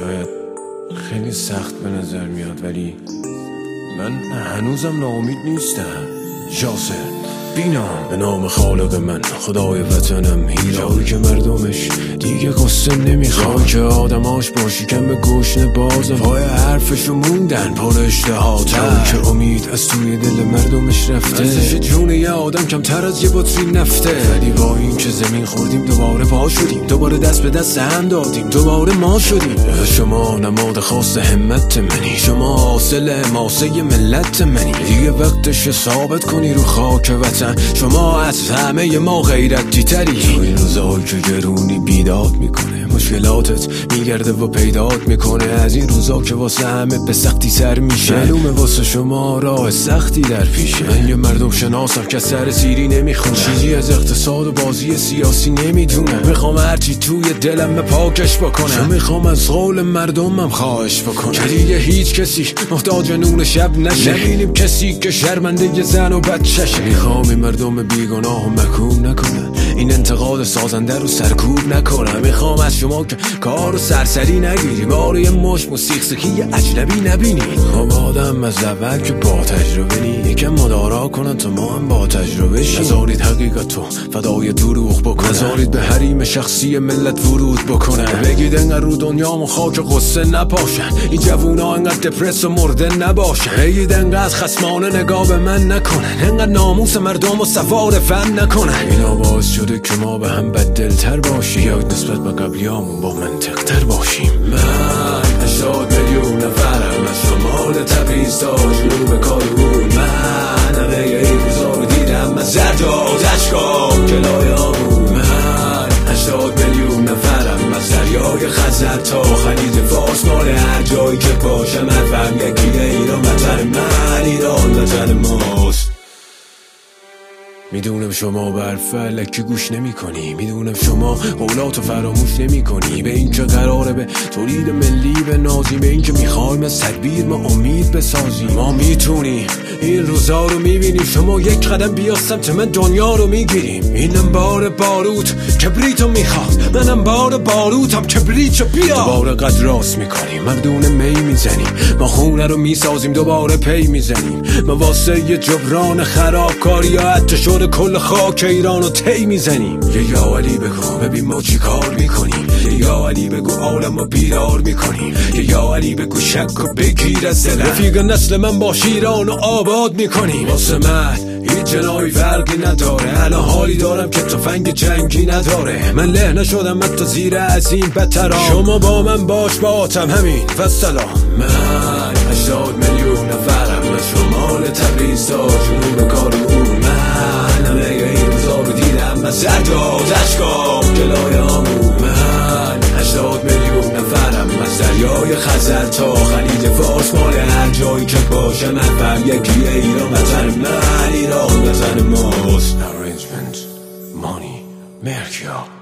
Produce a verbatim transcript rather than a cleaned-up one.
شاید خیلی سخت به نظر میاد ولی من هنوزم ناامید نیستم. یاسر بینا به نام خالق من، خدای وطنم، هیرایی که مردمش دیگه قصه نمیخواد، که آدماش باشی کم به گوشن بازم، پای حرفشو موندن پر اشتهاتر، که امید از توی دل مردمش رفته، ارزش جون یه آدم کمتر از یه بطری نفته. ولی با این که زمین خوردیم دوباره پا شدیم، دوباره دست به دست هم دادیم، دوباره ما شدیم. شما نماد خاص همت منی، شما حاصل ماسه ملت منی، دیگه وقتش ثابت کنی رو خاک وطن شما از همه ما غیرتی تری. تو این روزایی که گرونی بیداد میکنه، مشکلاتت میگرده و پیدات میکنه، از این روزا که واسه همه به سختی سر میشه، معلومه واسه شما راه سختی در پیشه. من یه مردم شناسم که سر سیری نمیخونه، چیزی از اقتصاد و بازی سیاسی نمیدونه، میخوام هرچی توی دلم به پاکش بکنم، میخوام از قول مردمم خواهش بکنم که دیگه هیچ کسی محتاج نون شب نشه، نبینیم کسی که شرمنده ی زن و بچه‌شه. میخوام این مردم بیگناه و محکوم نکنن، این انتقاد سازنده رو سرکوب نکنن، میخوام از شما که کار و سرسری نگیری، بار یه مش موسیقی سکی اجنبی نبینی. خب آدم از اول که با تجربه نی، یکم مدارا کنن تا ما هم با تجربه شیم، نذارید حقیقتو فدای دروغ بکنن، نذارید به حریم شخصی ملت ورود بکنن، بگید انقدر رو دنیامون خاک قصه نپاشن، این جوونا انقدر دپرس و مرده نباشن، بگید انقدر خصمانه نگاه به من نکنن، انقدر ناموس مردم و سوار فن نکنن. اینا باعث شده که ما به هم بددلتر باشیم، یا نسبت به قبلیامون با منطق تر باشیم. من هشتاد میلیون نفرم، از شمال تبریز تا جنوب کارون، من همه این روزا رو دیدم، از زرد و آتشگاه جلوی آمون، من هشتاد میلیون نفرم، از دریای خزر تا خلیج فارس، مال هر جایی که باشم حرفم یکیه، ایران وطن من، ایران وطن ماست. میدونم شما به حرف الکی گوش نمی کنی، میدونم شما قولاتو فراموش نمی کنی، به این که قراره به تولید ملی بنازیم، به این که میخوایم از تدبیر ما امید بسازیم. ما میتونیم این روزا رو میبینیم، شما یک قدم بیا سمت من دنیا رو میگیریم. اینم بار باروت کبریتو میخواد، منم بار باروتم کبریتو بیا. دوباره قد راست میکنیم، مردونه می میزنیم، ما خونه رو میسازیم، دوباره پی میزنیم، ما واسه یه جبران خرابکاری یا حتی شد کل خاک ایران رو تی میزنیم. یه یا علی بگو ببین ما چی کار میکنیم، یه یا علی بگو عالم رو بیدار میکنیم، یه یا علی بگو شک و بگیر از دلم، رفیق نسل من باش ایران رو آباد میکنیم. واسه من هیچ جنایی فرقی نداره، الان حالی دارم که تفنگ جنگی نداره، من له نشدم حتی زیر از این بدترام، شما با من باش با آتم همین و سلام. من هشتاد میلیون نفرم، از شمال تبریز تا جنوب کارون، من همه این روزا رو دیدم، از زرد و آتشگاه جلوی آمون، من هشتاد میلیون نفرم، از دریای خزر تا خلیج فارس، مال هر جایی که باشم حرفم یکیه، ایران وطن من، ایران وطن ماست. Arrangement Money Merkia